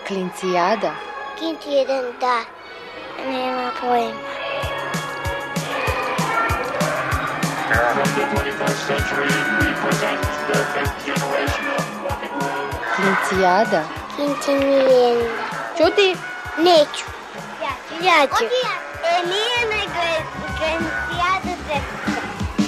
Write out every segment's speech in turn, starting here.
Klincijada? Klinci jedan, da. Nema pojma. Klincijada? Klinci Milijena. Ćuti? Neću. Ja ću. Nije nego je Klincijada Drepka.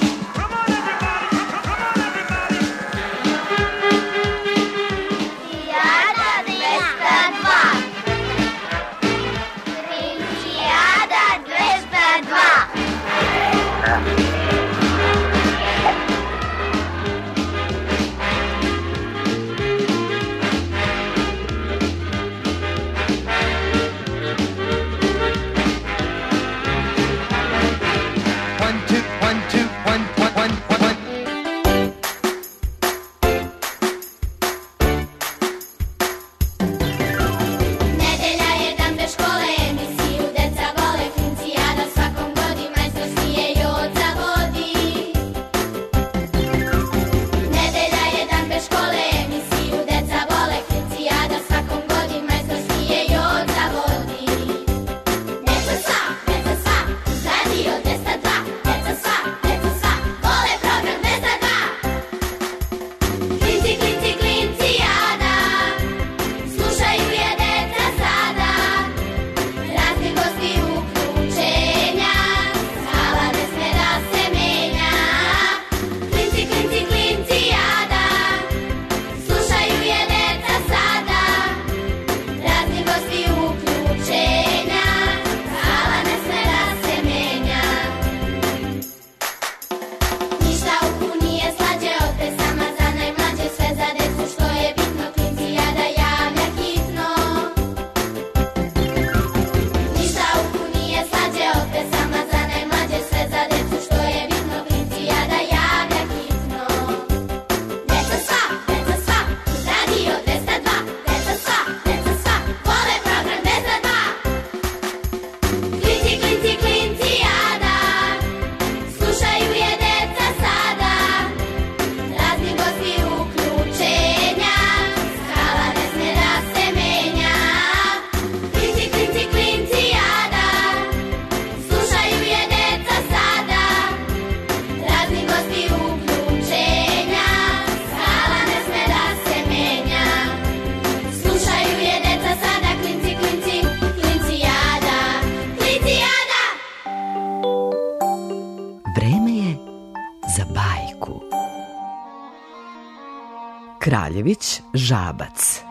Kraljević Žabac.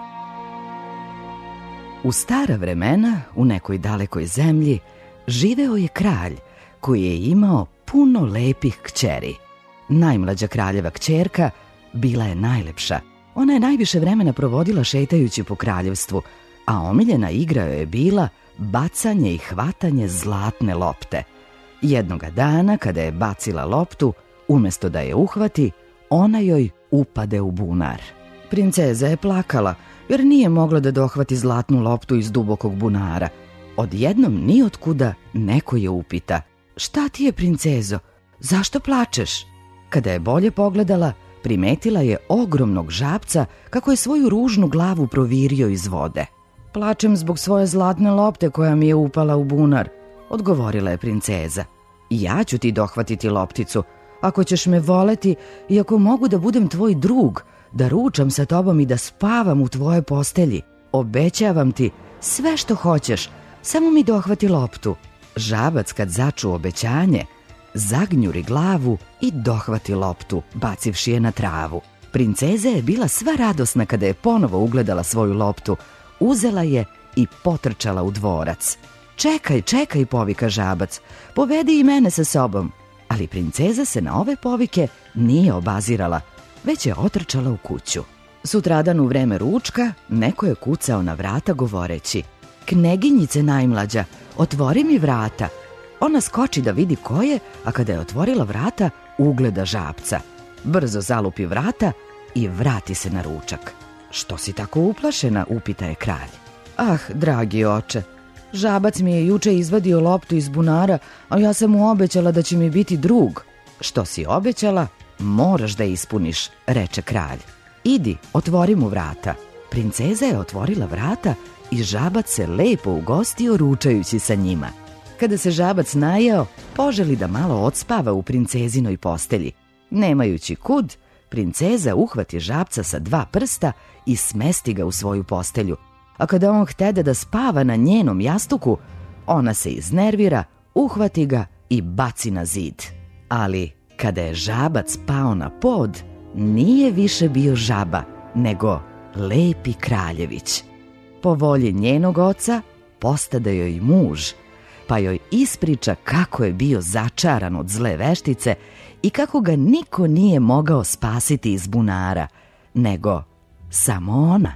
U stara vremena, u nekoj dalekoj zemlji, živeo je kralj koji je imao puno lepih kćeri. Najmlađa kraljeva kćerka bila je najlepša. Ona je najviše vremena provodila šetajući po kraljevstvu, a omiljena igra joj je bila bacanje i hvatanje zlatne lopte. Jednoga dana, kada je bacila loptu, umjesto da je uhvati, ona joj upade u bunar. Princeza je plakala, jer nije mogla da dohvati zlatnu loptu iz dubokog bunara. Odjednom nijotkuda neko je upita: "Šta ti je, princezo? Zašto plačeš?" Kada je bolje pogledala, primetila je ogromnog žabca kako je svoju ružnu glavu provirio iz vode. "Plačem zbog svoje zlatne lopte koja mi je upala u bunar," odgovorila je princeza. "Ja ću ti dohvatiti lopticu, ako ćeš me voleti i ako mogu da budem tvoj drug, da ručam sa tobom i da spavam u tvojoj postelji. Obećavam ti sve što hoćeš, samo mi dohvati loptu." Žabac, kad začu obećanje, zagnjuri glavu i dohvati loptu, bacivši je na travu. Princeza je bila sva radosna kada je ponovo ugledala svoju loptu. Uzela je i potrčala u dvorac. "Čekaj, čekaj," povika žabac, "povedi i mene sa sobom." Ali princeza se na ove povike nije obazirala, već je otrčala u kuću. Sutradan u vreme ručka neko je kucao na vrata govoreći: "Kneginjice najmlađa, otvori mi vrata." Ona skoči da vidi ko je, a kada je otvorila vrata, ugleda žabca. Brzo zalupi vrata i vrati se na ručak. "Što si tako uplašena?" upita je kralj. "Ah, dragi oče, žabac mi je juče izvadio loptu iz bunara, a ja sam mu obećala da će mi biti drug." "Što si obećala, moraš da ispuniš," reče kralj. "Idi, otvori mu vrata." Princeza je otvorila vrata i žabac se lepo ugostio ručajući sa njima. Kada se žabac najeo, poželi da malo odspava u princezinoj postelji. Nemajući kud, princeza uhvati žabca sa 2 prsta i smesti ga u svoju postelju. A kada on htede da spava na njenom jastuku, ona se iznervira, uhvati ga i baci na zid. Ali kada je žabac pao na pod, nije više bio žaba, nego lepi kraljević. Po volji njenog oca postade joj muž, pa joj ispriča kako je bio začaran od zle veštice i kako ga niko nije mogao spasiti iz bunara, nego samo ona.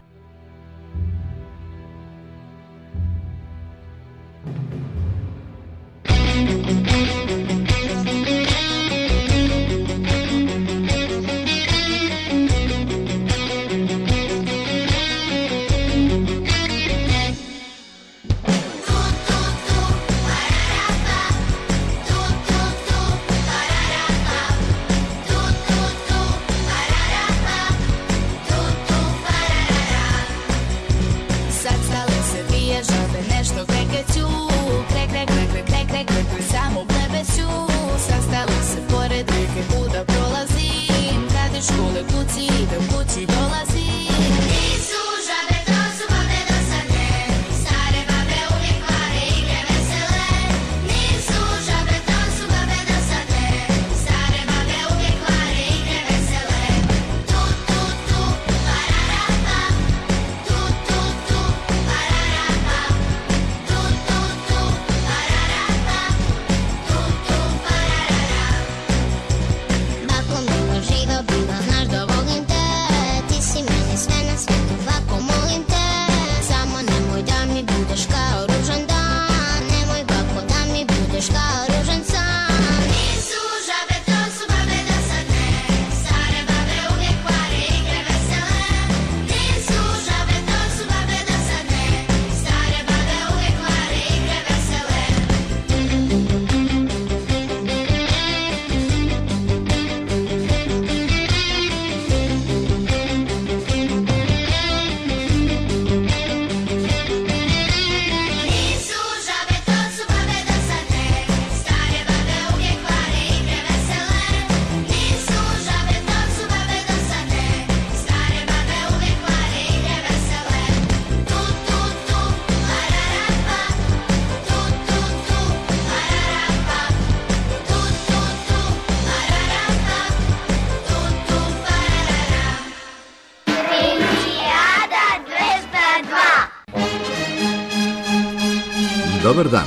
Dobar dan.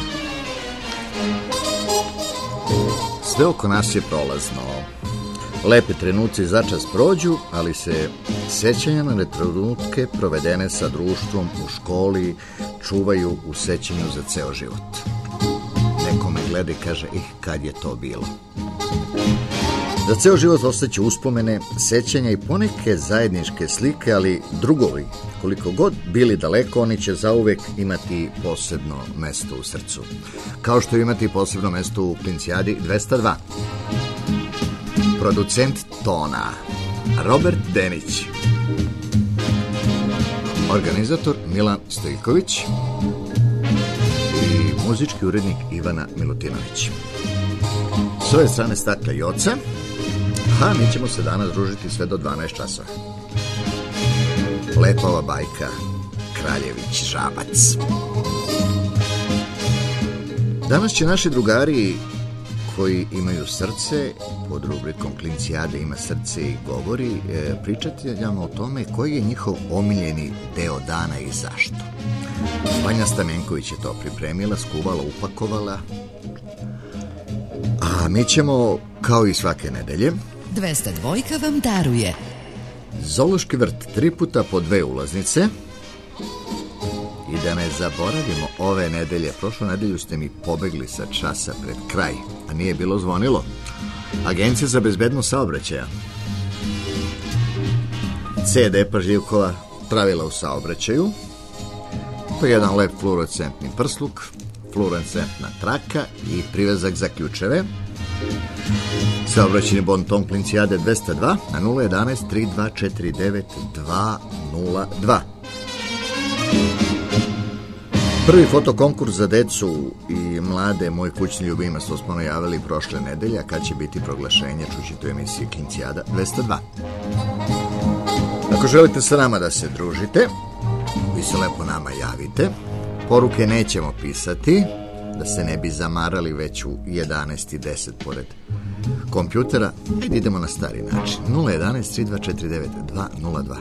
Sve oko nas je prolazno. Lepe trenuci začas prođu, ali se sećanja na trenutke provedene sa društvom u školi čuvaju u sećanju za ceo život. Neko me gleda i kaže, kad je to bilo? Za ceo život ostaće uspomene, sećanja i poneke zajedničke slike, ali drugovi, koliko god bili daleko, oni će zauvek imati posebno mesto u srcu. Kao što imati posebno mesto u Klincijadi 202. Producent tona Robert Denić. Organizator Milan Stojković i muzički urednik Ivana Milutinović. S ove strane stakla Joca, a mi ćemo se danas družiti sve do 12 časova. Lepa ova bajka, Kraljević žabac. Danas će naši drugari koji imaju srce, pod rubrikom Klincijade ima srce i govori, pričati nam o tome koji je njihov omiljeni deo dana i zašto. Vanja Stamenković je to pripremila, skuvala, upakovala. A mi ćemo, kao i svake nedelje, 202 vam daruje Zoološki vrt 3 puta po 2 ulaznice. I da ne zaboravimo, ove nedelje, prošlu nedelju ste mi pobegli sa časa pred kraj, a nije bilo zvonilo. Agencija za bezbednost saobraćaja. CD pažljivkova pravila u saobraćaju, pa jedan lep fluorescentni prsluk, fluorescentna traka i privezak za ključeve. Saobraćajni bon ton Klincijade 202 na 011 3249 202. Prvi fotokonkurs za decu i mlade Moj kućni ljubimac, to smo najavili prošle nedelje, a kad će biti proglašenje, čućete u emisiji Klincijada 202. Ako želite sa nama da se družite, vi se lepo nama javite. Poruke nećemo pisati, da se ne bi zamarali već u 11:10 pored kompjutera. Ajde idemo na stari način. 011 3249 202.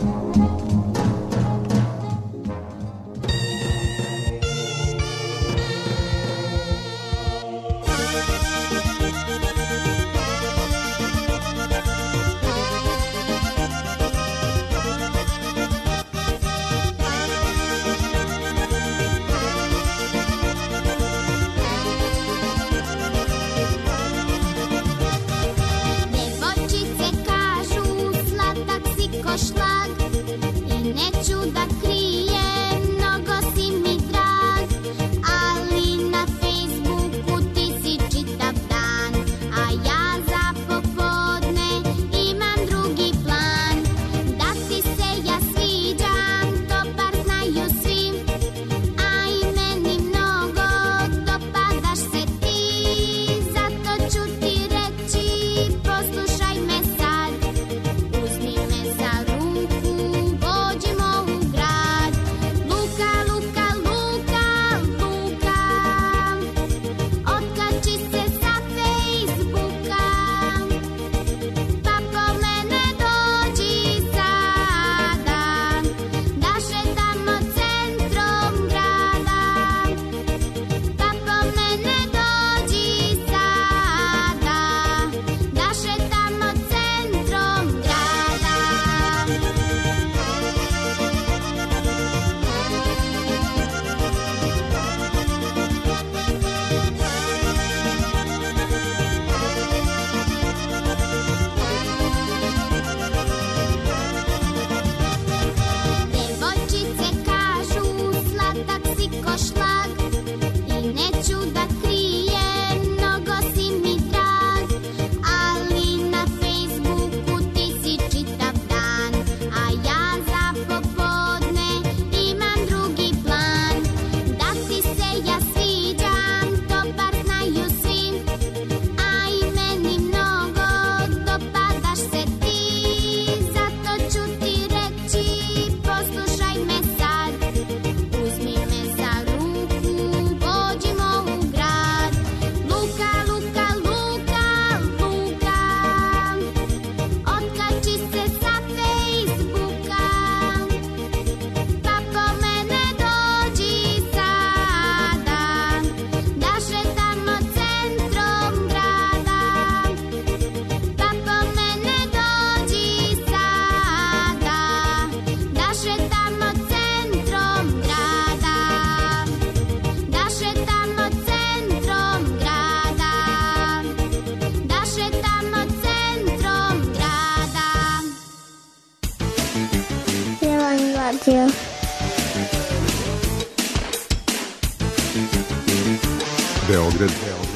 Beograd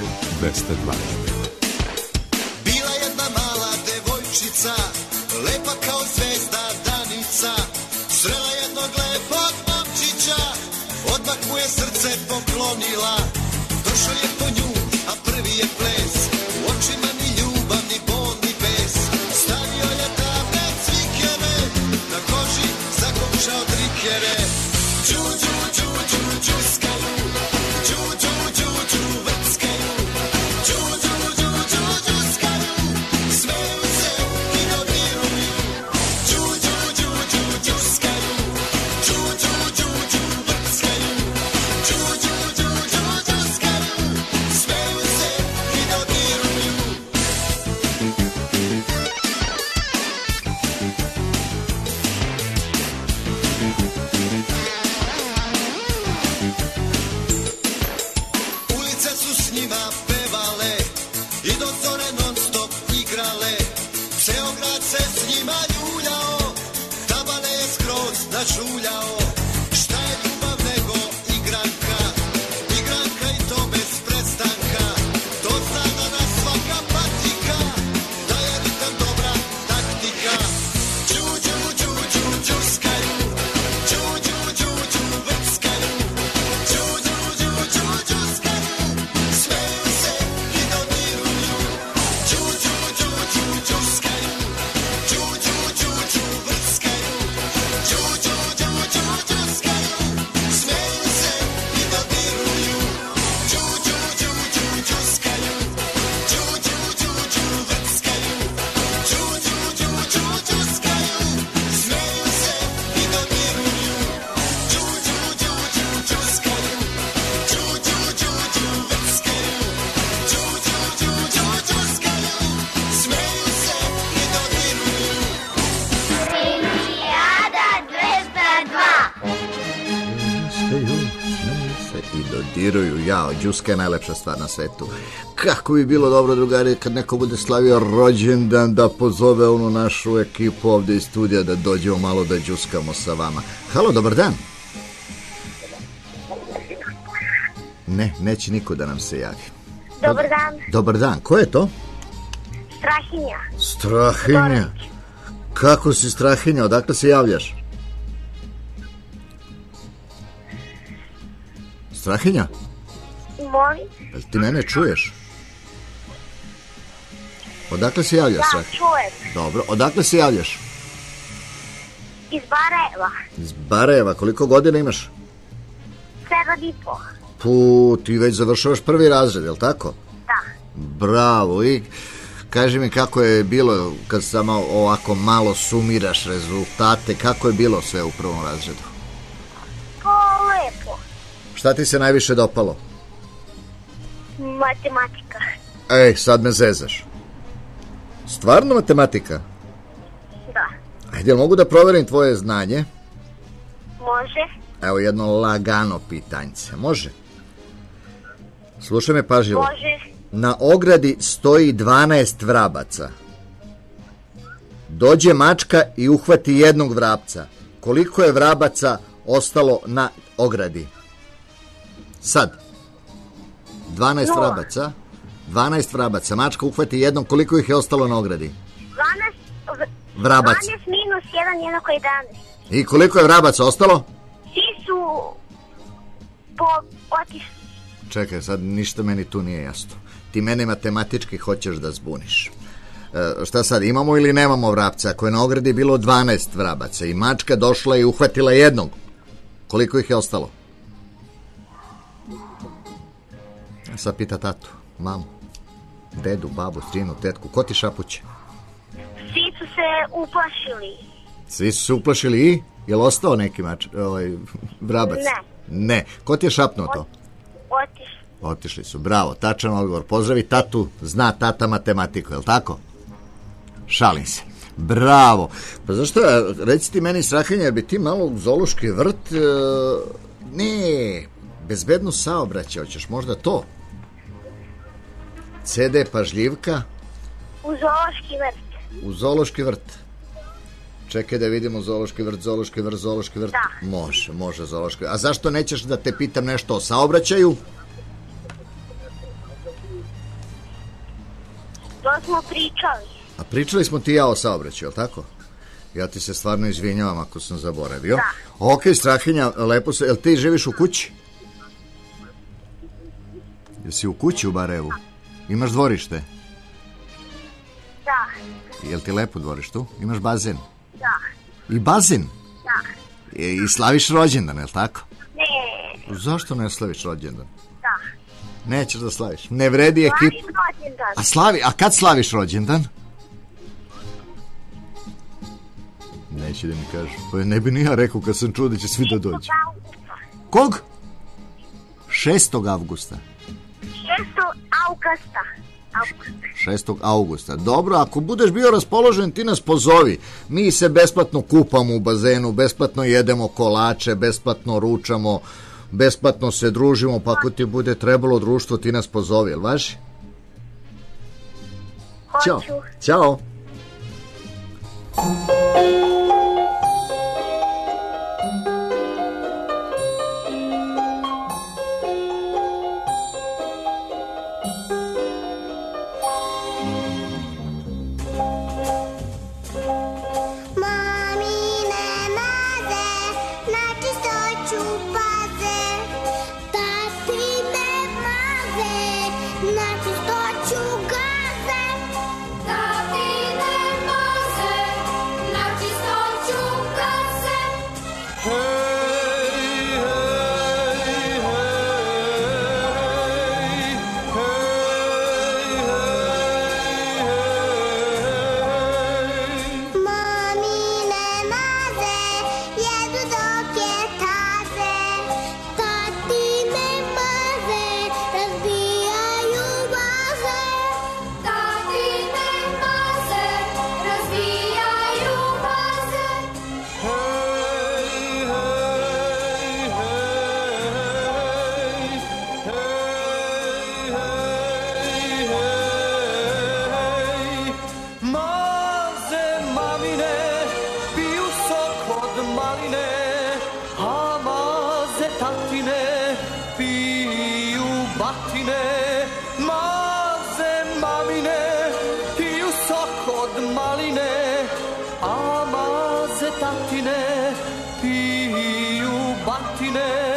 202. Bila jedna mala devojčica, lepa kao zvezda Danica, srela jednog lepog momčića, odmah mu je srce poklonila. Došao je po nju, a prvi je ples, u očima ni ljubav, ni bol, ni bes. Stavio je table cvikere, na koži zakušao trikere. Ču, ču, ču, ču, čuskaju, ču, ču, ču, ču, vrckaju, ču, ču, ču, ču, čuskaju, smeju se i dodiruju. Ču, ču, ču, ču, čuskaju, ču, ču, ču, ču, vrckaju, ču, ču, ču, ču, čuskaju, smeju se i dodiruju. Ulice su s njima pevale i do zore non stop igrale. Ceo grad se s njima ljuljao, tabane je skroz nažuljao. Šta je ljubav nego igranka, igranka i to bez prestanka. To zna danas svaka patika, da je ritam dobra taktika. Ču, ču, ču, ču, čuskaju, ču, ču, ču, ču, vrckaju, dodiruju. Jao, đuska je najlepša stvar na svetu. Kako bi bilo dobro, drugari, kad neko bude slavio rođendan, da pozove onu našu ekipu ovde iz studija da dođemo malo da đuskamo sa vama. Halo, dobar dan. Ne, neće niko da nam se javi. Dobar dan. Dobar dan, ko je to? Strahinja. Strahinja. Kako si, Strahinja, odakle se javljaš? Strahinja? Molim? Jel ti mene čuješ? Odakle se javljaš, Da, Strahinja? čujem. Dobro, odakle se javljaš? Iz Barajeva. Iz Barajeva, koliko godina imaš? 7,5. Ti već završavaš prvi razred, jel tako? Da. Bravo, i kaži mi kako je bilo kad samo ovako malo sumiraš rezultate, kako je bilo sve u prvom razredu? Lepo. Šta ti se najviše dopalo? Matematika. Ej, sad me zezaš. Stvarno matematika? Da. Ajde, jel mogu da proverim tvoje znanje? Može? Evo jedno lagano pitanjce, može? Slušaj me pažljivo. Može. Na ogradi stoji 12 vrabaca. Dođe mačka i uhvati jednog vrapca. Koliko je vrabaca ostalo na ogradi? Sad. 12 vrabaca. 12 vrabaca. Mačka uhvati jednog. Koliko ih je ostalo na ogradi? 12 vrabaca. 12 minus 1 jednako 11. I koliko je vrabaca ostalo? Svi su otišli. Čekaj, sad ništa meni tu nije jasno. Ti mene matematički hoćeš da zbuniš. Šta sad, imamo ili nemamo vrapca? Ako je na ogradi bilo 12 vrabaca i mačka došla i uhvatila jednog, koliko ih je ostalo? Sad pita tatu, mamu, dedu, babu, strinu, tetku, ko ti šapuće? Svi su se uplašili. Svi su se uplašili i? Je li ostao neki vrabac? Ne. Ne. Ko ti je šapnuo to? Otišli. Otišli su, bravo, tačan odgovor. Pozdravi tatu, zna tata matematiku, je li tako? Šalim se. Bravo. Pa zašto, reci ti meni, Strahinja, jer bi ti malo u zoološki vrt... Ne, bezbedno saobraćaj, hoćeš možda to? CD pažljivka? U zoološki vrt. U zoološki vrt. Čekaj da vidimo zoološki vrt. Da. Može zoološki vrt. A zašto nećeš da te pitam nešto o saobraćaju? To smo pričali. A pričali smo ti i ja o saobraćaju, jel tako? Ja ti se stvarno izvinjavam ako sam zaboravio. Da. Ok, Strahinja, lepo se... Jel ti živiš u kući? Jesi u kući u Barajevu? Imaš dvorište? Da. Jel ti lepo dvorištu? Imaš bazen? Da. I bazen? Da. I slaviš rođendan, jel tako? Ne. Zašto ne slaviš rođendan? Da. Nećeš da slaviš. Ne vredi ekip... Slavim rođendan. A kad slaviš rođendan? Neće da mi kažu. Pa ne bi ni ja rekao kad sam čuo da će svi da dođu. Kog? 6. avgusta. 6. augusta. Dobro, ako budeš bio raspoložen, ti nas pozovi. Mi se besplatno kupamo u bazenu, besplatno jedemo kolače, besplatno ručamo, besplatno se družimo, pa ako ti bude trebalo društvo, ti nas pozovi, jel važi? Ćao. Ćao. Na čistoću gaze, da ti tatine piju batine.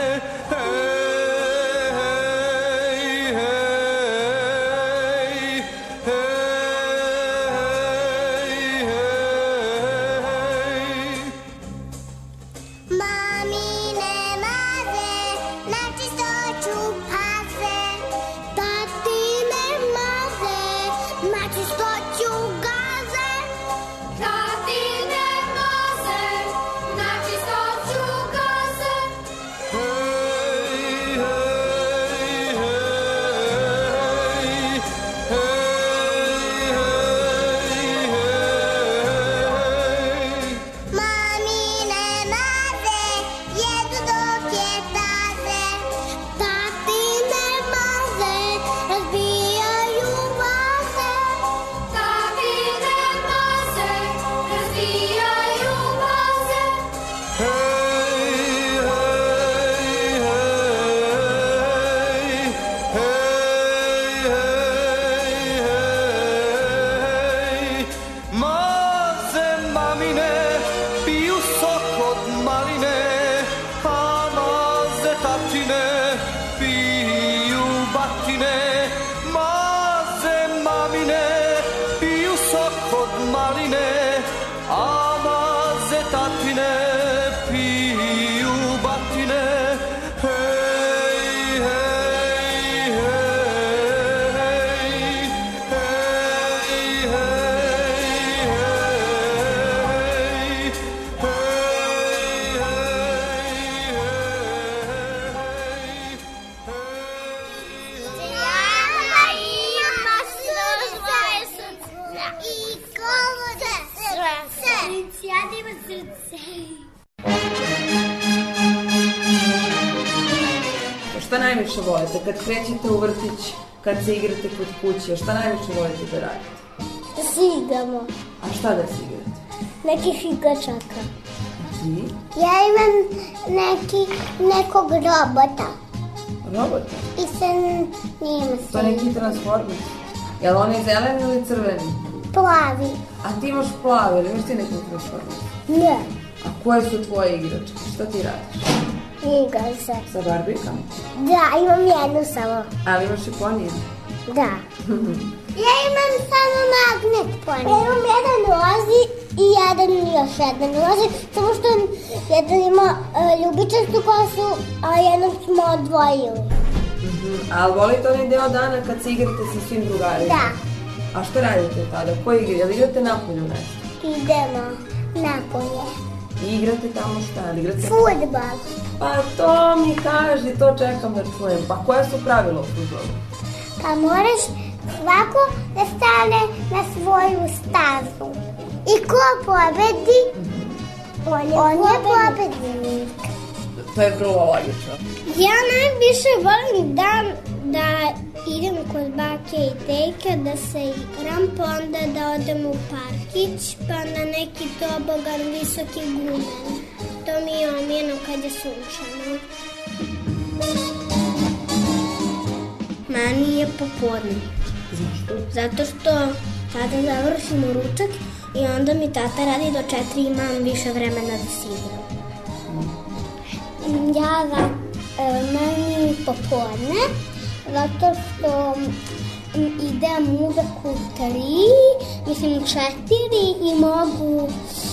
Šta najviše volite? Kad krećete u vrtić, kad se igrate kod kuće, šta najviše volite da radite? Da se igramo. A šta da se igrate? Nekih igračaka. A ti? Ja imam nekog robota. Robota? I sa njima se... To neki transformer? Jel on je zeleni ili crveni? Plavi. A ti imaš plavi, ili imaš ti neki transformer? Ne. A koje su tvoje igračke? Šta ti radiš? Igram se. Sa barbikama? Da, imam jednu samo. Ali imaš i ponije? Da. Ja imam samo magnet ponije. Ja imam jedan rozi i još jedan rozi, samo što jedan ima ljubičastu kosu, a jednog smo odvojili. Ali volite onaj deo dana kad se igrate sa svim drugarima? Da. A što radite tada? Koje igre? Jel igrate napolju nešto? Idemo napolje. I igrate tamo šta? Fudbal. Pa to mi kaži, to čekam da čujem. Pa koje su pravila u fudbalu? Pa moraš svako da stane na svoju stazu. I ko pobedi, on je pobednik. To je vrlo logično. Ja najviše volim da idem kod bake i tejka, da se igram, pa onda da odem u parkić, pa na neki tobogan visoki gumen. To mi je omiljeno kad je sunčano. Meni je popodne. Zašto? Zato što tada završimo ručak i onda mi tata radi do 4 i imam više vremena da se igram. Meni popodne, zato što idem uvek u 4 i mogu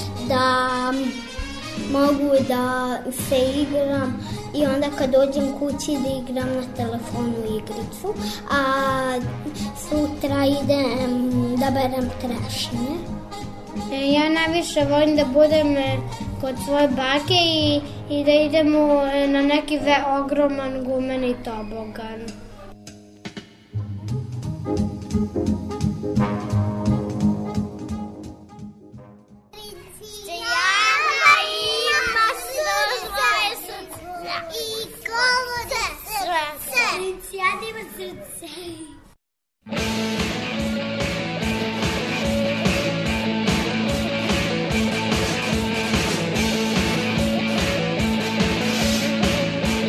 da se igram i onda kad dođem kući da igram na telefonu igricu, a sutra idem da berem trešnje. Ja najviše volim da budem kod svoje bake i da idemo na neki ogroman gumeni tobogan.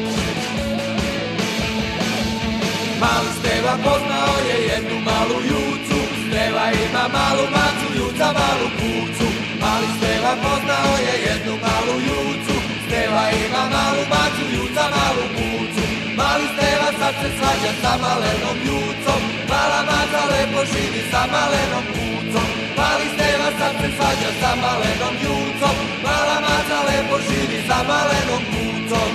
Mali Steva poznao je jednu malu Ju. sa malenom jucom, mala maca lepo živi sa malenom kucom. Mali Steva sad se svađa sa malenom jucom, mala maca lepo živi sa malenom kucom.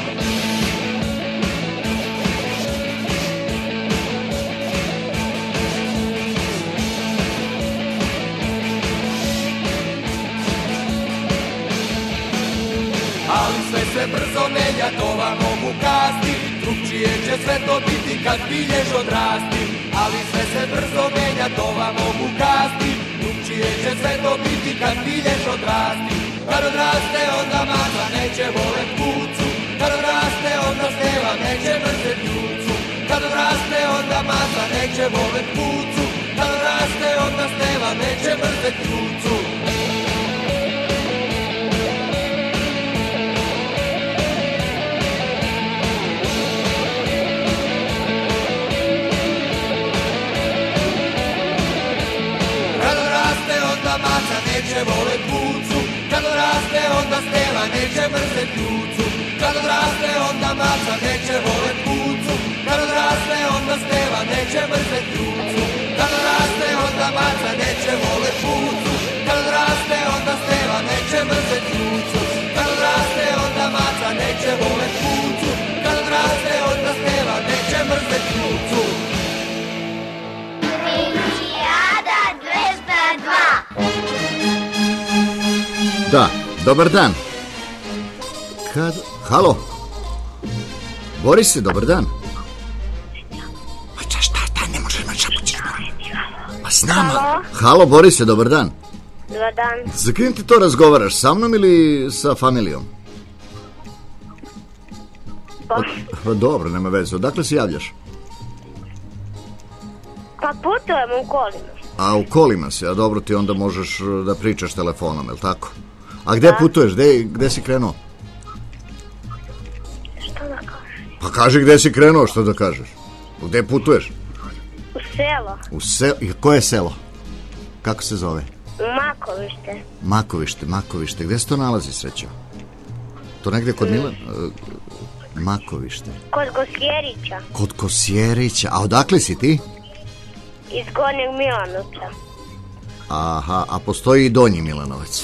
Ali sve se brzo menja, to vam mogu kasti, drugčije će sve to biti kad bilješ odrasti. Ali sve se brzo menja, to vam mogu kasti, drugčije će sve to biti kad bilješ odrasti. Kad odraste onda maca neće volet kucu, kad odraste onda Steva neće mrzet jucu. Kad odraste onda maca neće volet kucu, kad odraste onda Steva neće mrzet jucu. Maca neće volet kucu, kad odraste onda Steva neće mrzet jucu. Kad odraste onda maca neće volet kucu, kad odraste onda Steva neće mrzet jucu. Kad odraste onda maca neće volet kucu, kad odraste onda Steva neće mrzet jucu. Kad odraste onda maca neće volet kucu, kad odraste onda Steva neće mrzet jucu. Da, dobar dan. Halo? Borise, dobar dan. Šta, ne možeš me čapućiš. Pa s nama. Halo, Borise, dobar dan. Dobar dan. Za kim ti to razgovaraš, sa mnom ili sa familijom? Pa dobro, nema veze. Odakle se javljaš? Pa putujem u kolima. A u kolima si, a dobro ti onda možeš da pričaš telefonom, je li tako? A gde putuješ, gde si krenuo? Što da kažeš? Pa kaži gde si krenuo, što da kažeš? Gde putuješ? U selo. I koje je selo? Kako se zove? Makovište. Gde se to nalazi, srećo? To negde kod Milan? Makovište. Kod Kosjerića. A odakle si ti? Iz Gornjeg Milanovca. Aha, a postoji i Donji Milanovac?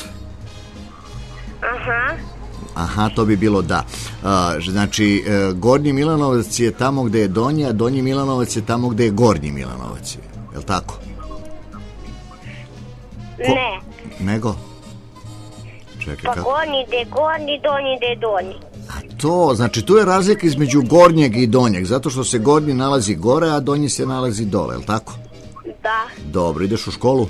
Aha, to bi bilo da. Znači, Gornji Milanovac je tamo gde je Donji, a Donji Milanovac je tamo gde je Gornji Milanovac. Je li tako? Ne. Nego? Čekaj, pa Gornji gde je Gornji, Donji gde je Donji. A to, znači tu je razlika između Gornjeg i Donjeg, zato što se Gornji nalazi gore, a Donji se nalazi dole, je li tako? Da. Dobro, ideš u školu?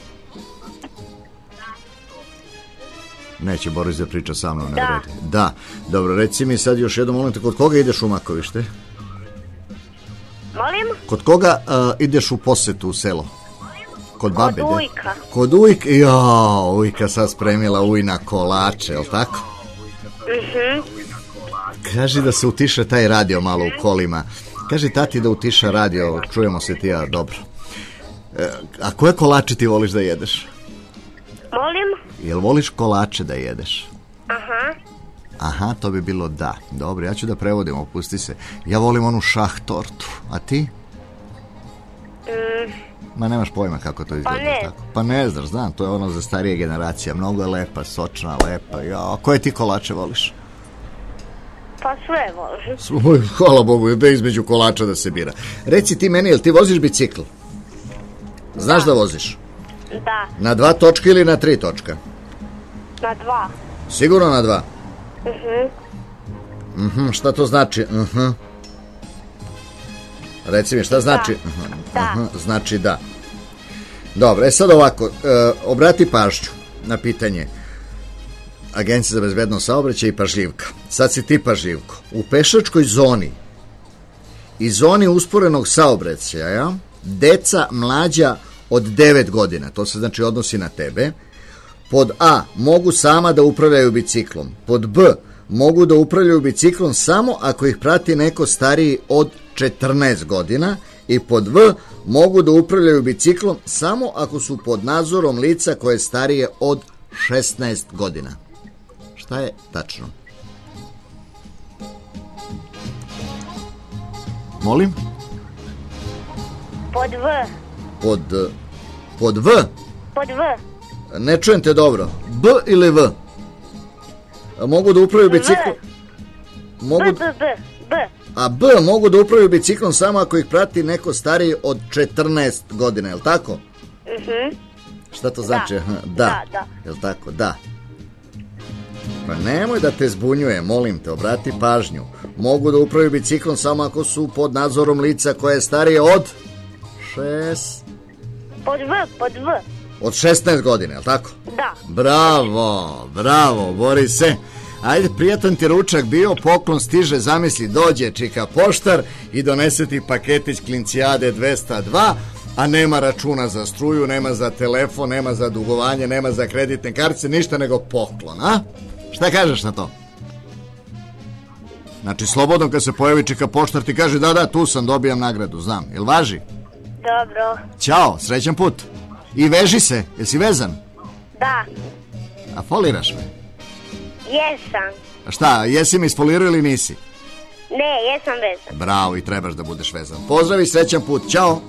Neće Boris da priča sa mnom, ne vredi. Da, dobro, reci mi sad još jednom, molim te, kod koga ideš u Makovište? Molim? Kod koga ideš u posetu u selo? Kod babe? Kod ujka. Kod ujka? Jao, ujka sad spremila ujna kolače, je li tako? Kaži da se utiša taj radio malo u kolima. Kaži tati da utiša radio, čujemo se ti ja dobro. A koje kolače ti voliš da jedeš? Molim? Jel voliš kolače da jedeš? Aha. Aha, to bi bilo da. Dobro, ja ću da prevodim, opusti se. Ja volim onu šah tortu, a ti? Ma nemaš pojma kako to izgleda. Pa ne. Tako. Pa ne znaš, znam, to je ono za starije generacije. Mnogo je lepa, sočna, lepa. Ja, koje ti kolače voliš? Pa sve volim. Hvala Bogu, da između kolača da se bira. Reci ti meni, jel ti voziš bicikl? Znaš da voziš? Da. Na 2 točke ili na 3 točka? Na 2. Sigurno na 2? Šta to znači? Reci mi, šta znači? Da. Znači da. Dobro, sad ovako, obrati pažnju na pitanje Agencije za bezbednost saobraćaja i pažljivka. Sad si ti pažljivko. U pešačkoj zoni i zoni usporenog saobraćaja deca mlađa od 9 godina, to se znači odnosi na tebe, pod A, mogu sama da upravljaju biciklom, pod B, mogu da upravljaju biciklom samo ako ih prati neko stariji od 14 godina i pod V, mogu da upravljaju biciklom samo ako su pod nadzorom lica koje je starije od 16 godina. Šta je tačno? Molim? Pod V. Pod V? Pod V. Ne čujem te dobro. B ili V? Mogu da upravljaju biciklom? B. A B mogu da upravljaju biciklom samo ako ih prati neko stariji od 14 godina, je li tako? Šta to znači? Da. Je li tako? Da. Pa nemoj da te zbunjuje, molim te, obrati pažnju. Mogu da upravljaju biciklom samo ako su pod nadzorom lica koje je starije od 6... Pod V. Od 16 godina, je li tako? Da. Bravo, Borise. Ajde, prijatan ti ručak bio, poklon stiže, zamisli, dođe čika poštar i donese ti paketić Klincijade 202, a nema računa za struju, nema za telefon, nema za dugovanje, nema za kreditne kartice, ništa nego poklon, a? Šta kažeš na to? Znači, slobodno kad se pojavi čika poštar ti kaže da, tu sam, dobijam nagradu, znam. Jel važi? Dobro. Ćao, srećan put. I veži se, jesi vezan? Da. A foliraš me? Jesam. A šta, jesi mi isfolirao ili nisi? Ne, jesam vezan. Bravo, i trebaš da budeš vezan. Pozdrav i srećan put, ćao.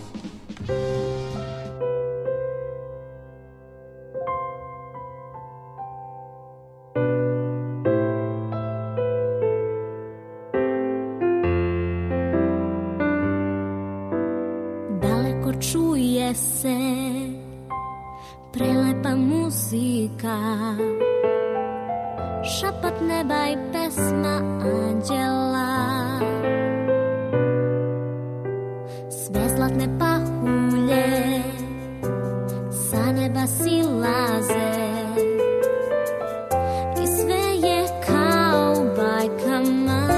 Daleko čuje se prelepa muzika, šapat neba i pesma anđela, sve zlatne pahulje sa neba silaze i sve je kao u bajkama.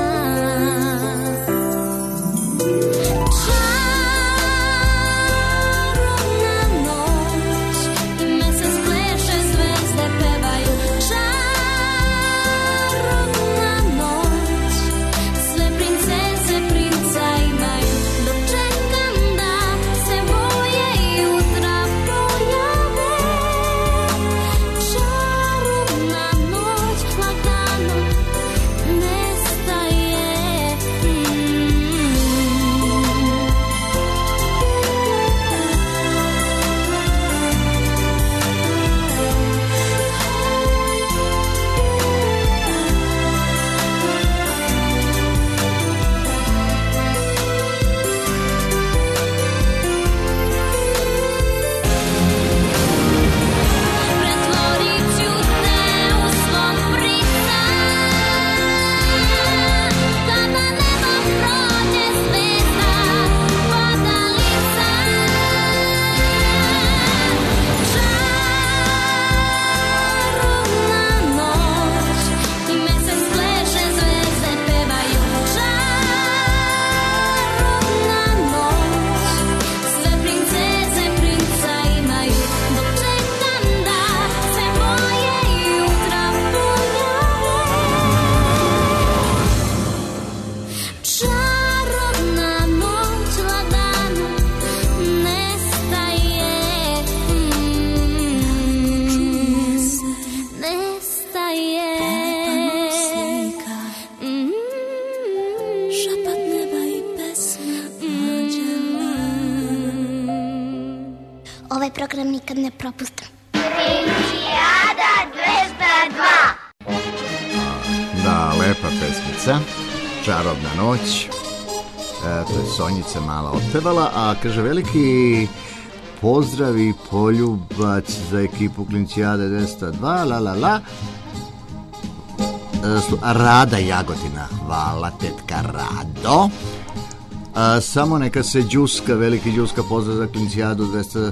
Ovaj program nikad ne propustim. Klincijada 202. Da, lepa pesmica, čarobna noć. To je Sonjica mala otpevala, a kaže veliki pozdrav i poljubac za ekipu Klincijade 202, Rada Jagodina, hvala tetka Rado. Samo neka se Đuska, veliki Đuska, pozdrav za Klincijadu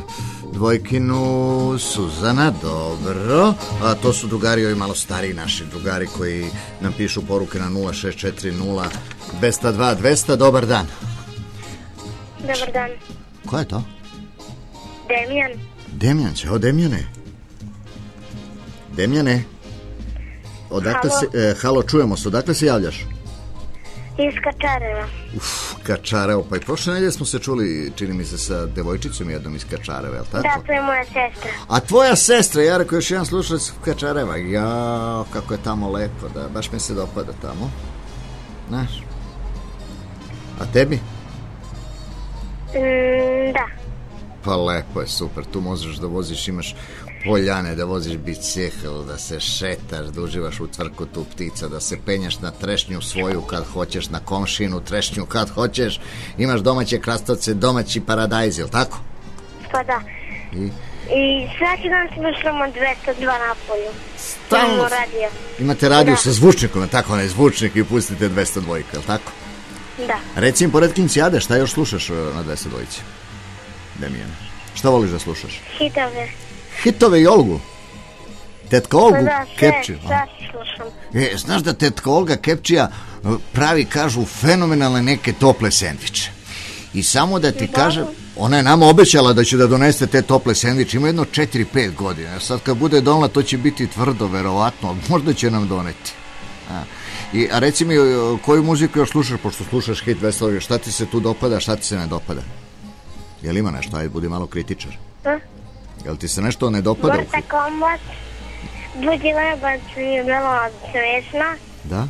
202, Suzana, dobro. To su drugari, ovi malo stariji naši drugari koji nam pišu poruke na 0640 202 200, dobar dan. Dobar dan. Ko je to? Demjan. Demjan, čao Demjane. Demjane? Odakle se, halo, čujemo se, odakle se javljaš? Iz Kačareva. Kačarevo, pa i prošle nedelje smo se čuli, čini mi se, sa devojčicom jednom iz Kačareva, je li tako? Da, to je moja sestra. A tvoja sestra, ja rekao još jedan slušalac Kačareva, ja, kako je tamo lepo, da, baš mi se dopada tamo, znaš. A tebi? Da. Pa lepo je, super, tu možeš da voziš, imaš poljane, da voziš bicikl, da se šetaš, da uživaš u cvrkutu ptica, da se penjaš na trešnju svoju kad hoćeš, na komšinu trešnju kad hoćeš, imaš domaće krastavce, domaći paradajz, jel tako? Pa da. I svaki dan slušamo 202 napolju. Stalno radio. Imate radio sa zvučnikom, je tako, onaj zvučnik i pustite 202, jel tako? Da. Reci im, pored Klincijade, šta još slušaš na 202? Demijane, šta voliš da slušaš? Hitove. Hitove i Olgu? Tetka Olgu Kepčiju? Da, slušam. Znaš da tetka Olga Kepčija pravi, kažu, fenomenalne neke tople sendviče. I samo da ti kažem, ona je nama obećala da će da doneste te tople sendviče, ima jedno 4-5 godina. Sad kad bude donela, to će biti tvrdo, verovatno, možda će nam doneti. A reci mi, koju muziku još slušaš, pošto slušaš Hit 202, šta ti se tu dopada, šta ti se ne dopada? Jel ima nešto, ajde, budi malo kritičar. Jel ti se nešto ne dopada? Mortal Kombat, Budi lebac mi je bilo smešno. Da?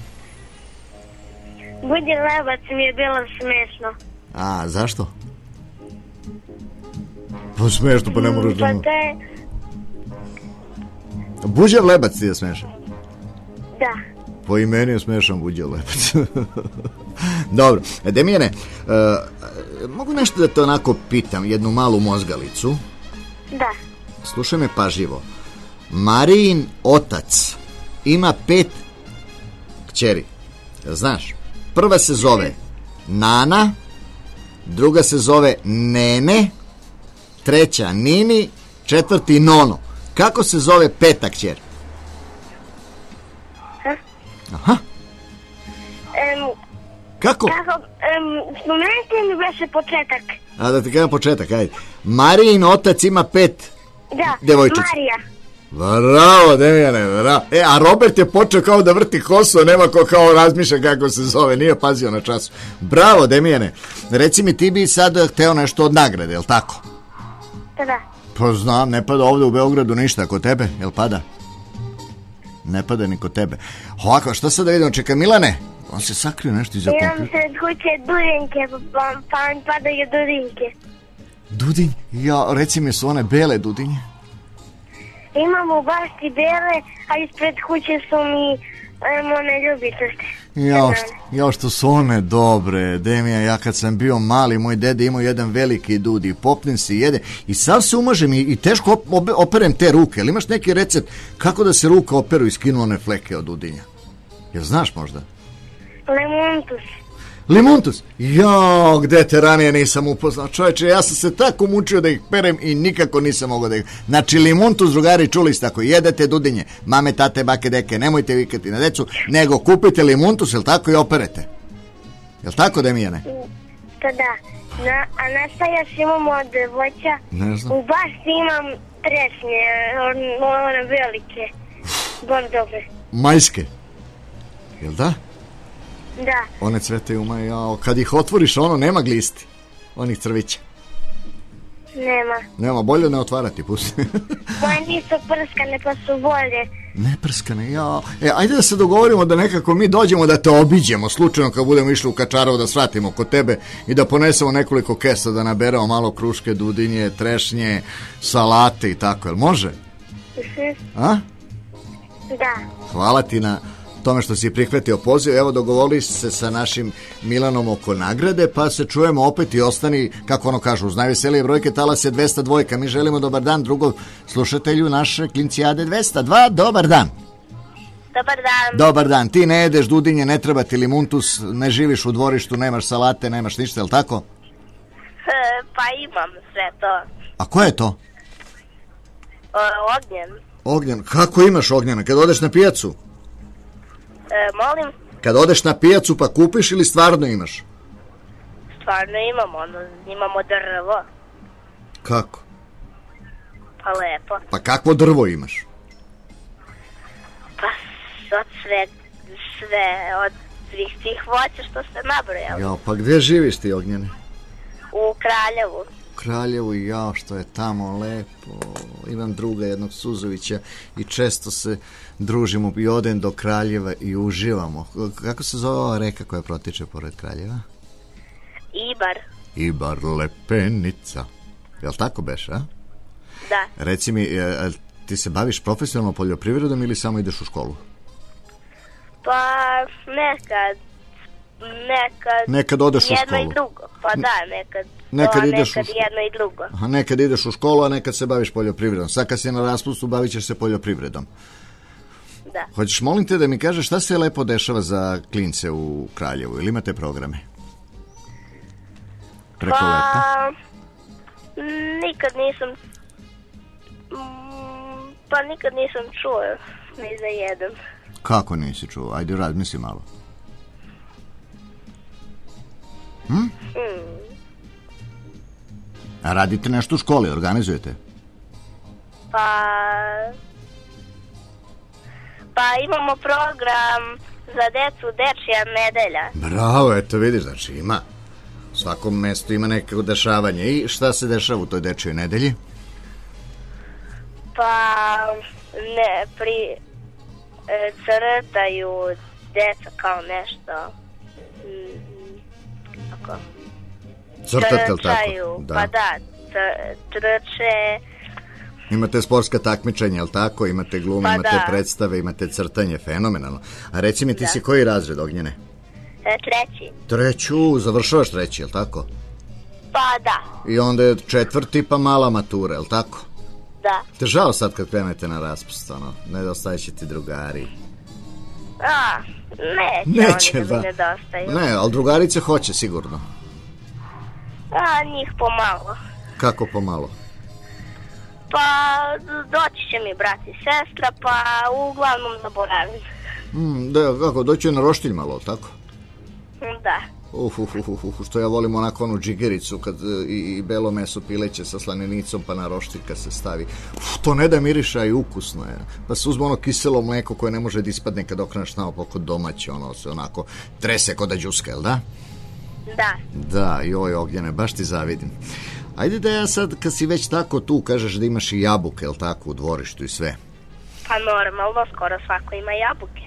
Budi lebac mi je bilo smešno. A, zašto? Pa smešno, pa ne moraš da... Pa te... Buđav lebac ti je smešan? Da. Po imeni je smešan Buđav lebac. Dobro, Demijane, mogu nešto da te onako pitam, jednu malu mozgalicu? Da. Slušaj me pažljivo. Marijin otac ima 5 kćeri, znaš? Prva se zove Nana, druga se zove Nene, treća Nini, četvrti Nono. Kako se zove 5. kćer? Aha. Kako? Spomenite mi beše početak. A da ti kažem početak, ajde. Marijin otac ima 5 devojčica. Marija. Bravo, Demijane, bravo. A Robert je počeo kao da vrti kosu, nema ko kao razmišlja kako se zove, nije pazio na času. Bravo, Demijane. Reci mi, ti bi sad hteo nešto od nagrade, jel tako? Da. Pa znam, ne pada ovde u Beogradu ništa, kod tebe, jel pada? Ne pada ni kod tebe. Ovako, šta sad da vidimo, čekaj, Milane? On se sakrio nešto iza kompjuta. Imam se kuće dudinke, pa mi padaju dudinke. Dudinj? Ja, reci mi, su one bele dudinje? Imamo baš i bele, a ispred kuće su mi one ljubičaste. Ja, što su one dobre, Demija, ja kad sam bio mali, moj dede imao jedan veliki dudi, popnem se i jede, i sav se umažem i teško operem te ruke. Ali imaš neki recept kako da se ruke operu i skinu one fleke od dudinja? Jel znaš možda? Limuntus? Jao, gde te ranije nisam upoznao, čovječe, ja sam se tako mučio da ih perem i nikako nisam mogao da ih... Znači, limuntus, drugari, čuli ste, ako jedete dudinje, mame, tate, bake, deke, nemojte vikati na decu, nego kupite limuntus, jel tako, i operete. Jel tako, Demijane? Pa da. A na šta još imamo od voća? Ne znam. U bašti imam trešnje, one velike, baš dobre. Majske? Jel da? Da. One cvetaju, kad ih otvoriš, ono nema glisti, onih crvića. Nema, bolje ne otvarati, pusti. Moje nisu prskane, pa su bolje. Ne prskane, ajde da se dogovorimo da nekako mi dođemo da te obiđemo, slučajno kad budemo išli u Kačarovo, da svratimo kod tebe i da ponesemo nekoliko kesa, da naberemo malo kruške, dudinje, trešnje, salate i tako, jel može? A? Da. Hvala ti na tome što si prihvatio poziv. Evo, dogovorili se sa našim Milanom oko nagrade, pa se čujemo opet i ostani, kako ono kažu, uz najveselije brojke talas je 202. Mi želimo dobar dan drugom slušatelju naše Klincijade 202. Dobar dan. Dobar dan. Dobar dan. Ti ne jedeš dudinje, ne treba ti limuntus, ne živiš u dvorištu, nemaš salate, nemaš ništa, jel tako? Pa imam sve to. A ko je to? Ognjen. Ognjen? Kako imaš Ognjena? Kad odeš na pijacu? Molim? Kad odeš na pijacu pa kupiš ili stvarno imaš? Stvarno imamo drvo. Kako? Pa lepo. Pa kakvo drvo imaš? Pa od sve od svih tih voća što ste nabrojali. Ja, pa gdje živiš ti, Ognjene? U Kraljevu. Kraljevu, jao, što je tamo lepo. Imam druga jednog Suzovića i često se družimo i odem do Kraljeva i uživamo. Kako se zove ova reka koja protiče pored Kraljeva? i bar lepenica. Jel tako beš, a? Da. Reci mi, ti se baviš profesionalno poljoprivredom ili samo ideš u školu? Pa nekad Nekad odeš u školu. jedno i drugo. Pa da, Nekad ideš nekad jedno i drugo. Aha, nekad ideš u školu, a nekad se baviš poljoprivredom. Sad kad si na raspustu, bavit ćeš se poljoprivredom. Da. Hoćeš, molim te da mi kažeš šta se lepo dešava za klince u Kraljevu, ili imate programe? Preko leta? Nikad nisam čuo ni za jedan. Kako nisi čuo? Ajde, razmisli malo. A radite nešto u školi, organizujete? Pa imamo program za decu, dečija nedelja. Bravo, eto vidiš, znači ima. U svakom mestu ima neko dešavanje. I šta se dešava u toj dečijoj nedelji? Pa crtaju deca kao nešto. Kako? Crtate, li tako? Da. Pa da, trče. Imate sportska takmičenja, jel tako? Imate glume, Pa imate da. predstave, imate crtanje, fenomenalno. A reci mi, ti si koji razred, Ognjene? Treći. Treću, završavaš treći, jel tako? Pa da. I onda je četvrti, pa mala matura, jel tako? Da. Te žao sad kad krenete na raspust, ono, nedostajat će ti drugari. Neće oni da mi nedostaju. Ne, ali drugarice hoće, sigurno. Njih pomalo. Kako pomalo? Pa doći će mi brat i sestra, pa uglavnom zaboravim. Da, kako, doći na roštilj malo, tako? Da. Što ja volim onako onu džigericu kad i belo meso pileće sa slanenicom pa na roštilj kad se stavi. To ne da miriša i ukusno je. Pa se uzme ono kiselo mleko koje ne može da ispadne kad okreneš naopako domaće, ono se onako trese kod da đuska, jel da? Da. Da, joj Ognjene, baš ti zavidim. Ajde da ja sad, kad si već tako tu, kažeš da imaš i jabuke, jel tako, u dvorištu i sve. Pa normalno, skoro svako ima jabuke.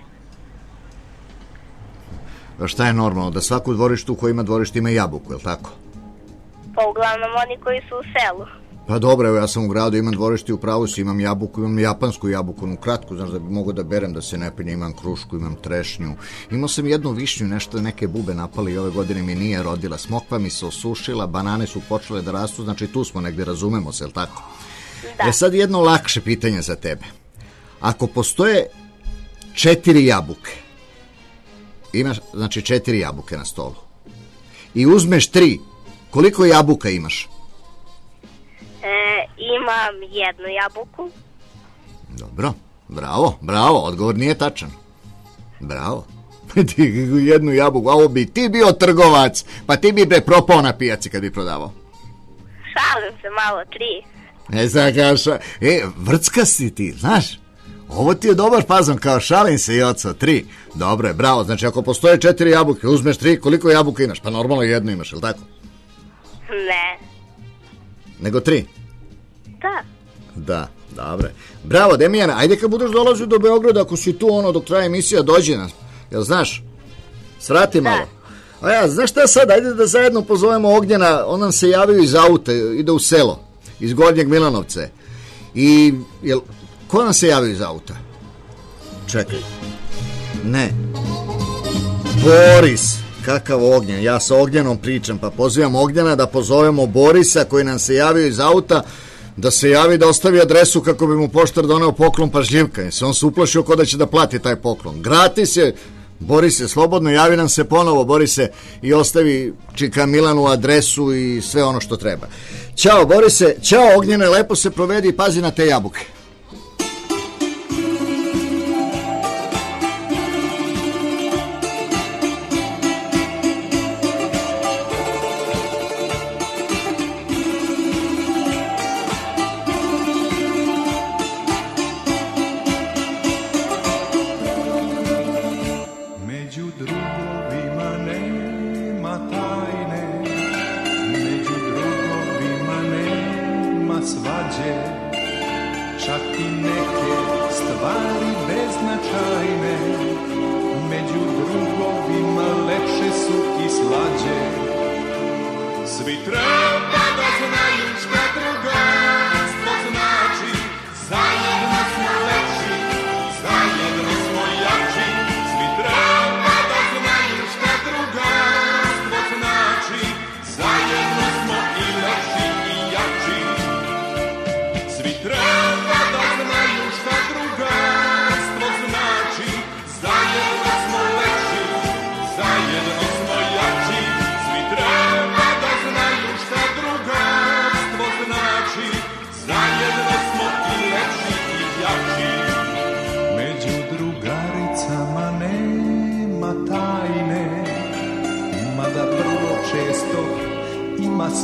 A šta je normalno? Da svako u dvorištu koji ima dvorište ima jabuku, jel tako? Pa uglavnom oni koji su u selu. Pa dobro, evo ja sam u gradu, imam dvorište, u pravu si, imam jabuku, imam japansku jabuku, no kratku, znaš da bi mogo da berem, da se ne penje, imam krušku, imam trešnju. Imao sam jednu višnju, nešto, neke bube napali i ove godine mi nije rodila. Smokva mi se osušila, banane su počele da rastu, znači tu smo negde, razumemo se, jel tako? Da. Sad jedno lakše pitanje za tebe. Ako postoje 4 jabuke, imaš, znači 4 jabuke na stolu, i uzmeš 3, koliko jabuka imaš? Imam jednu jabuku. Dobro, bravo, odgovor nije tačan. Bravo. Ti jednu jabuku, a ovo bi ti bio trgovac, pa ti bi propao na pijaci kad bi prodavao. Šalim se malo, 3. Ne znam kao vrcka si ti, znaš? Ovo ti je dobar fazon, kao šalim se i oco, 3. Dobro je, bravo, znači ako postoje 4 jabuke, uzmeš 3, koliko jabuka imaš? Pa normalno jednu imaš, jel tako? Ne. Nego 3? Da. Da, dobro. Bravo, Demijana, ajde kad budeš dolazio do Beograda, ako si tu dok traje emisija, dođi nas. Jel znaš? Svrati malo. A ja, znaš šta sad, ajde da zajedno pozovemo Ognjena, on nam se javio iz auta, ide u selo, iz Gornjeg Milanovce. I, ko nam se javio iz auta? Čekaj. Ne. Boris. Kakav Ognjen, ja sa Ognjenom pričam, pa pozivam Ognjena da pozovemo Borisa koji nam se javio iz auta, da se javi da ostavi adresu kako bi mu poštar doneo poklon pažljivka. I se on se uplašio ko da će da plati taj poklon. Gratis je, Borise, slobodno javi nam se ponovo, Borise, i ostavi čika Milanu adresu i sve ono što treba. Ćao Borise, ćao Ognjene, lepo se provedi i pazi na te jabuke. Svi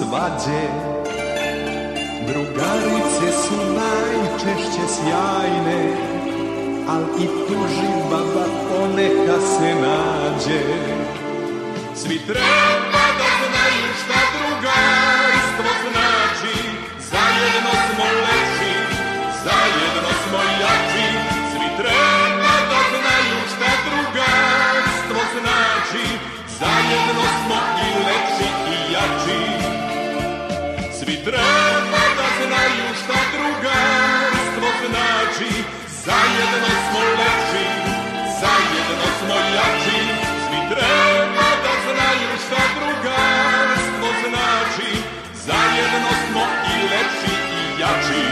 svađe. Drugarice su najčešće sjajne, al i tuži baba poneka se nađe. Svi treba da znaju šta drugarstvo znači, zajedno smo lepši, zajedno smo jači. Svi treba da znaju šta drugarstvo znači, zajedno smo i lepši i jači. Svi treba da znaju šta drugarstvo znači, zajedno smo lepši, zajedno smo jači. Svi treba da znaju šta drugarstvo znači, zajedno smo i lepši i jači.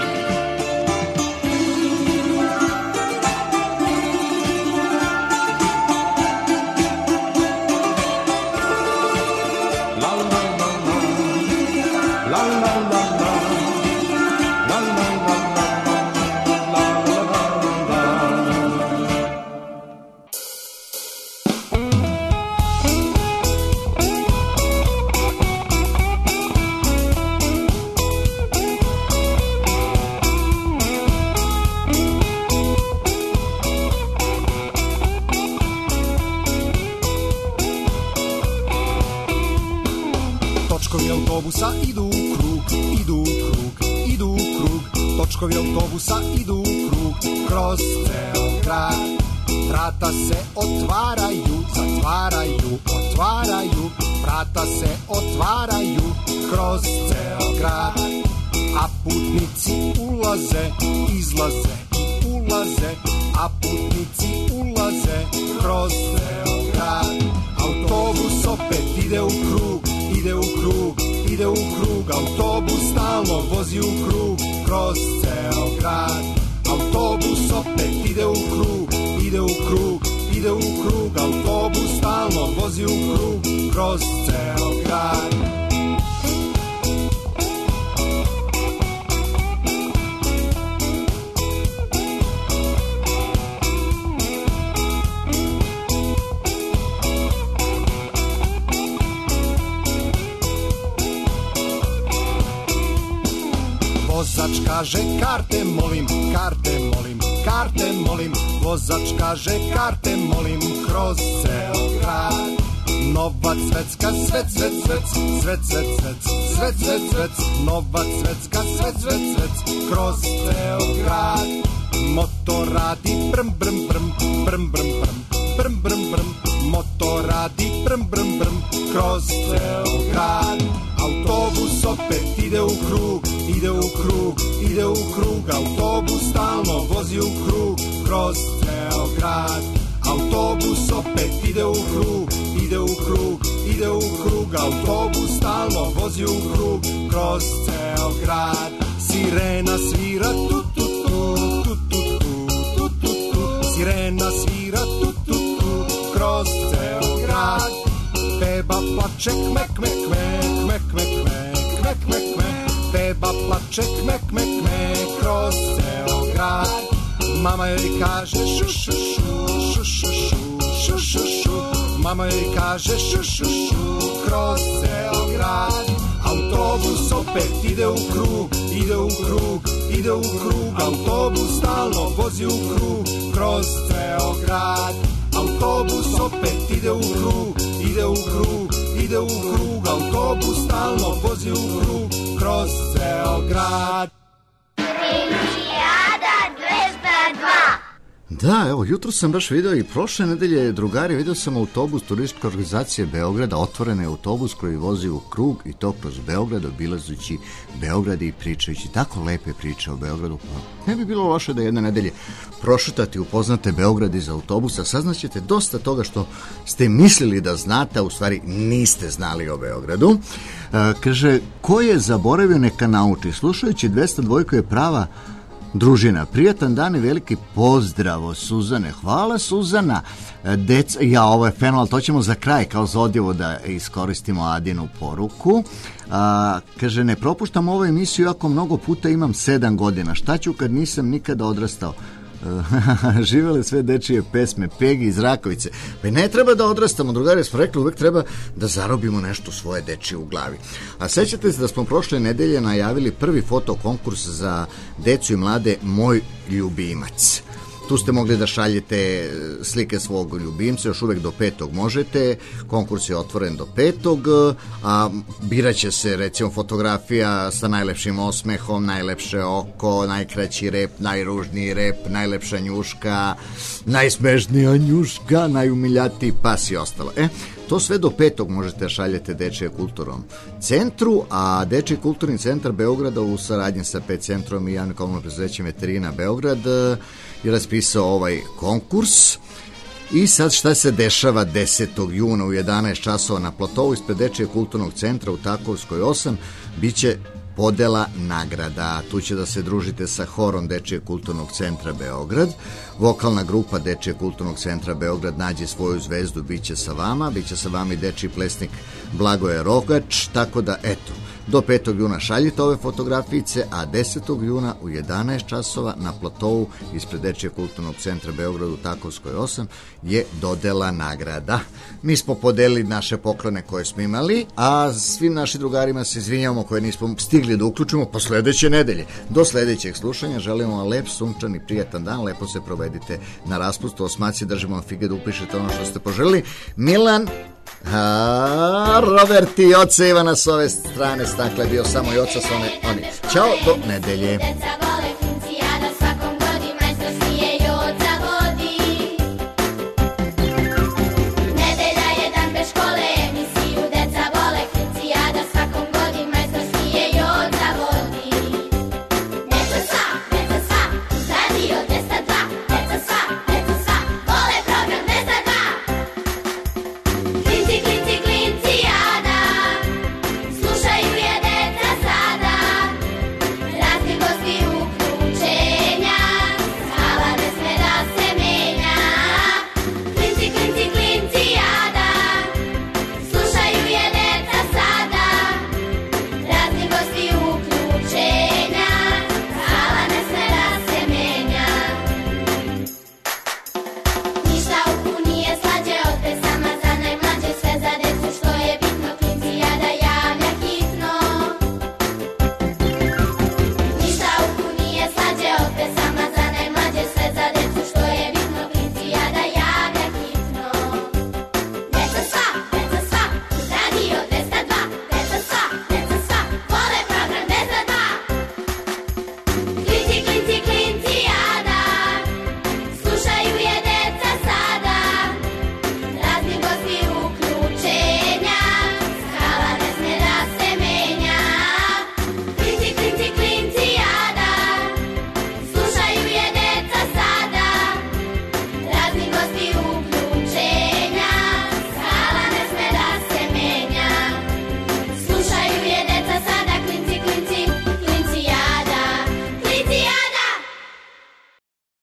Autobusa idu u krug, idu u krug, idu u krug. Točkovi autobusa idu u krug, kroz ceo grad. Vrata se otvaraju, zatvaraju, otvaraju. Vrata se otvaraju, kroz ceo grad. A putnici ulaze, izlaze i ulaze. A putnici ulaze, kroz ceo grad. Autobus opet ide u krug, ide u krug, ide u krug. Autobus stalno vozi u krug, kroz ceo grad. Autobus opet ide u krug, ide u krug, ide u krug. Autobus stalno vozi u krug, kroz ceo grad. Vozač kaže karte molim, karte molim, karte molim. Vozač kaže karte molim, kroz ceo grad. Nova cvecka, svec, svec, svec, svec, svec, svec, svec, svec, svec. Nova cvecka, svec, svec, svec, kroz ceo grad. Motor radi brm, brm, brm, brm, brm, brm, brm, brm, brm. Motor radi brm, brm, brm, kroz ceo grad. Autobus opet ide u krug, ide u krug, ide u krug. Autobus stalno vozi u krug, kroz ceo grad. Autobus opet ide u krug, ide u krug, ide u krug. Autobus stalno vozi u krug, kroz ceo grad. Sirena svira tu tu tu, tu tu tu, tu tu tu. Sirena svira tu tu tu, kroz ceo grad. Beba plače kmek, kmek, kmek, kmek, kmek, kmek, kmek, kmek. Beba plače kmek, kmek, kmek, kroz ceo grad. Mama joj kaže šu, šu, šu, šu, šu, šu, šu, šu, šu. Mama joj kaže šu, šu, šu, kroz ceo grad. Autobus opet ide u krug, ide u krug, ide u krug. Autobus stalno vozi u krug, kroz ceo grad. Autobus opet ide u krug, ide u krug, ide u krug. Autobus stalno vozi u krug, kroz ceo grad. Olimpijada 202. Da, evo, jutro sam baš video i prošle nedelje, drugari, video sam autobus turističke organizacije Beograda, otvoreni autobus koji vozi u krug i to kroz Beograd, obilazujući Beograd i pričajući tako lepe priče o Beogradu. Pa ne bi bilo loše da jedne nedelje prošetati, upoznate Beograd iz autobusa, saznaćete dosta toga što ste mislili da znate, a u stvari niste znali o Beogradu. Kaže, ko je zaboravio neka nauči, slušajući 202 je prava družina. Prijatan dan i veliki pozdrav od Suzane. Hvala Suzana. Ovo je fenomenalno, ali to ćemo za kraj kao zodjevo da iskoristimo Adinu poruku. Kaže, ne propuštam ovu emisiju, ako mnogo puta imam 7 godina. Šta ću kad nisam nikada odrastao? živele sve dečije pesme Pegi iz Rakovice. Pa ne treba da odrastamo, drugari, smo rekli, uvek treba da zarobimo nešto svoje dečije u glavi. A sećate se da smo prošle nedelje najavili prvi fotokonkurs za decu i mlade Moj ljubimac. Tu ste mogli da šaljete slike svog ljubimca, još uvek do 5. možete, konkurs je otvoren do 5. a birat će se recimo fotografija sa najlepšim osmehom, najlepše oko, najkraći rep, najružniji rep, najlepša njuška, najsmešnija njuška, najumiljatiji pas i ostalo. To sve do 5. možete šaljete Dečije kulturnom centru, a Dečiji kulturni centar Beograda u saradnji sa Pet centrom i javnim komunalnim preduzećem Veterina Beograd je raspisao ovaj konkurs. I sad šta se dešava 10. juna u 11 časova na platovu ispred Dečijeg kulturnog centra u Takovskoj 8 biće podela nagrada. Tu će da se družite sa horom Dečijeg kulturnog centra Beograd. Vokalna grupa Dečijeg kulturnog centra Beograd Nađi svoju zvezdu biće sa vama. Biće sa vama i dečiji plesnik Blagoje Rogač. Tako da, eto, do 5. juna šaljite ove fotografijice, a 10. juna u 11 časova na platovu ispred Dečijeg kulturnog centra Beograd u Takovskoj 8 je dodela nagrada. Mi smo podelili naše poklone koje smo imali, a svim našim drugarima se izvinjavamo koje nismo stigli da uključimo po sledeće nedelje. Do sledećeg slušanja želimo vam lep, sunčan i prijatan dan, lepo se provedite na raspustu, osmaci, držimo vam fige da upišete ono što ste poželili. Milan, Robert i oca Ivana s ove strane stakle, bio samo i oca s one. Ćao, do nedelje.